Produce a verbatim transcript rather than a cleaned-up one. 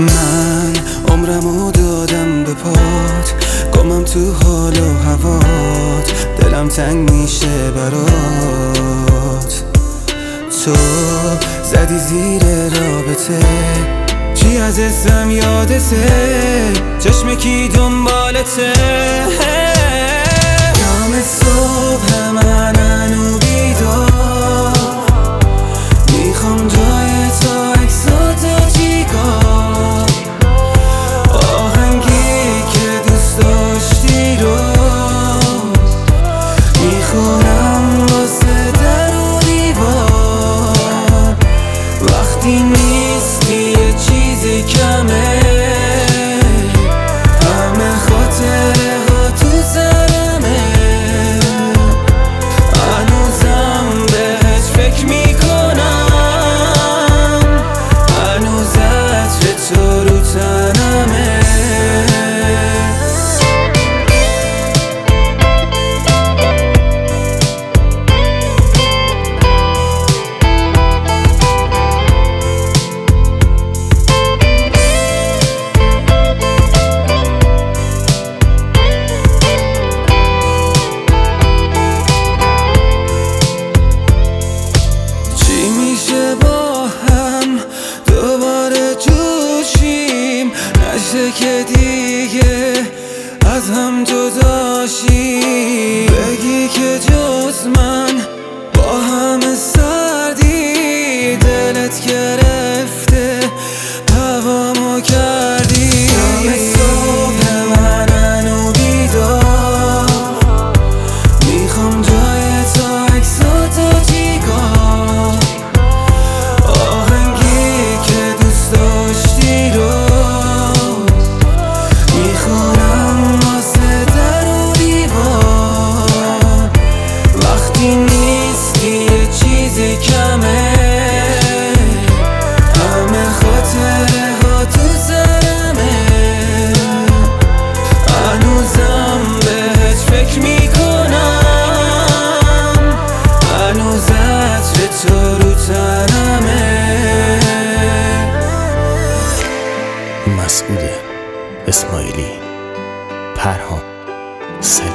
من عمرمو دادم به پات، گمم تو حال و هوات، دلم تنگ میشه برات. تو زدی زیر رابطه، چی از اسم یادته، چشم کی دنبالته. دم صبح من هنو بیدار، میخوام جای تو عکساتو چیکار، آهنگی که دوست داشتی رو میخونم واسه در و دیوار. وقتی نیستی یه چیزی کمه، همه خاطره ها تو سرمه، هنوزم بهت فکر میکنم، هنوز عطر تو رو تنمه. نشه که دیگه از هم جدا شیم، بگی که جز من با همه سردی، دلت گرفته هوامو کردی. دم صبح من هنو بیدار، میخوام جای تو عکساتو چیکار، آهنگی که دوست داشتی رو نیستی یه چیزی کمه، همه خاطره ها تو سرمه، هنوزم بهت فکر میکنم، هنوز عطر تو رو تنمه. مسعود اسماعیلی، پرهام سلیمی.